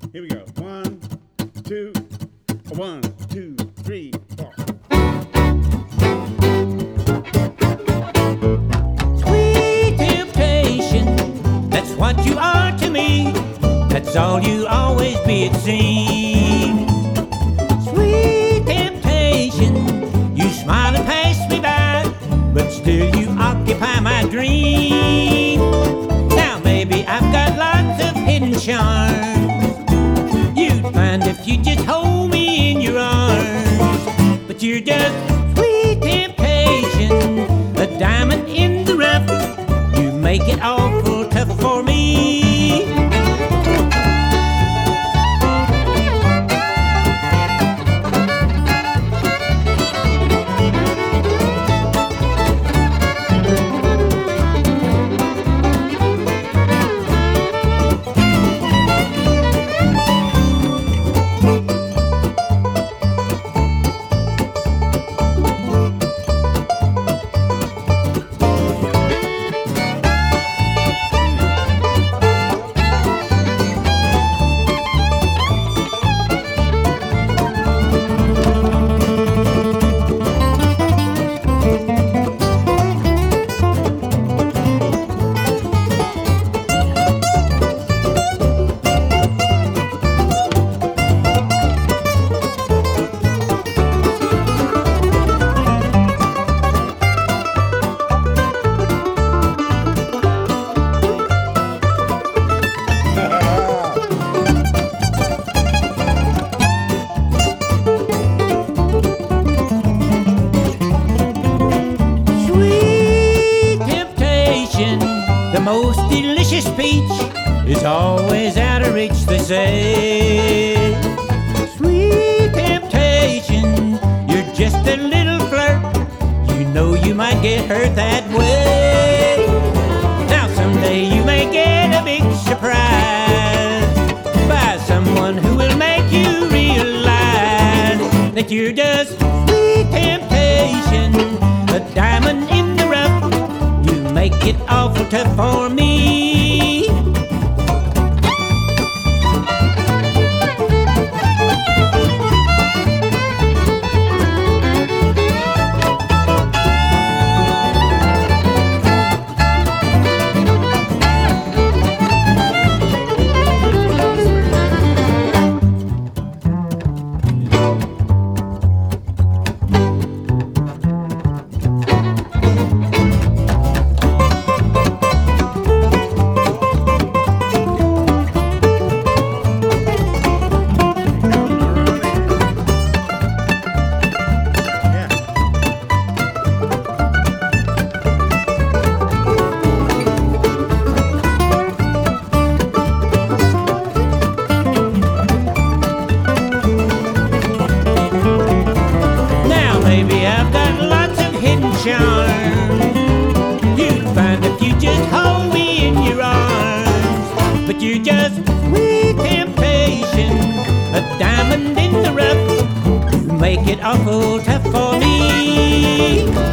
Here we go. 1, 2, 1, 2, 3, 4. Sweet temptation, that's what you are to me. That's all you'll always be, it seems. Sweet temptation, you smile and pass me by, but still you occupy my dream. Now maybe I've got lots of hidden charms you'd find if you just hold me in your arms. But you're just sweet temptation, a diamond in the rough. You make it awful tough for me. The most delicious peach is always out of reach, they say. Sweet temptation, you're just a little flirt. You know you might get hurt that way. Now someday you may get a big surprise by someone who will make you realize that you're just sweet temptation, a diamond in the rough. Make it awful tough for me. Maybe I've got lots of hidden charms you'd find if you just hold me in your arms. But you're just sweet temptation, a diamond in the rough. You make it awful tough for me.